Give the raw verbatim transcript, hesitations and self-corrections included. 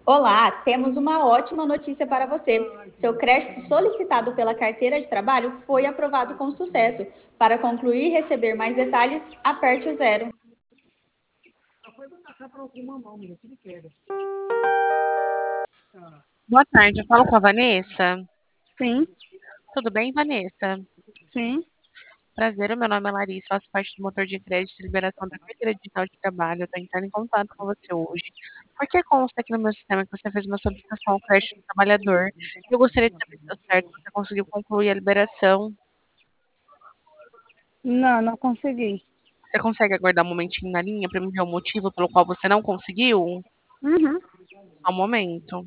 Olá, temos uma ótima notícia para você. Seu crédito solicitado pela carteira de trabalho foi aprovado com sucesso. Para concluir e receber mais detalhes, aperte o zero. Boa tarde, eu falo com a Vanessa. Sim, Tudo bem, Vanessa? sim. Prazer, o meu nome é Larissa, faço parte do motor de crédito e liberação da carteira digital de trabalho. Eu estou entrando em contato com você hoje, porque consta aqui no meu sistema que você fez uma solicitação ao crédito do trabalhador. Eu gostaria de saber se deu certo, se você conseguiu concluir a liberação. Não, não consegui. Você consegue aguardar um momentinho na linha para me ver o motivo pelo qual você não conseguiu? Uhum. Só um momento.